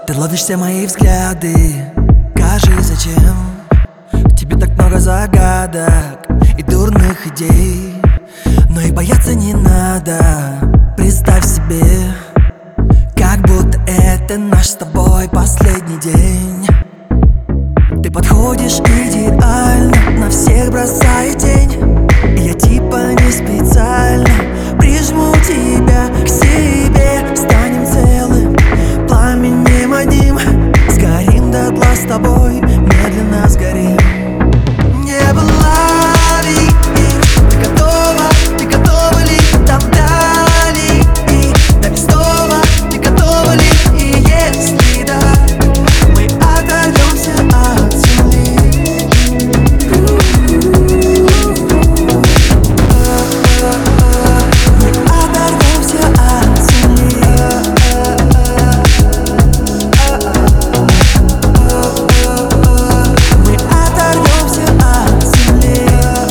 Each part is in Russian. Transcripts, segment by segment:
Ты ловишь все мои взгляды. Скажи, зачем тебе так много загадок и дурных идей? Но и бояться не надо. Представь себе, как будто это наш с тобой последний день. Ты подходишь идеально, на всех бросая тень. И я типа не специально прижму тебя к себе. Станем целым пламенем одним, сгорим дотла с тобой, медленно сгорим. Небо лови, ты готова ли там дали? Дай снова, ты готова ли? И если да, мы оторвемся от земли. Мы оторвемся от земли. Мы оторвемся от земли.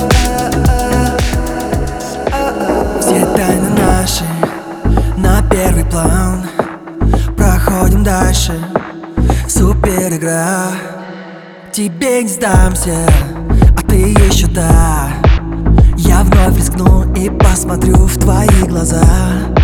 Все тайны наши на первый план. Проходим дальше, супер игра. Тебе не сдамся, а ты еще да. Я вновь рискну и посмотрю в твои глаза.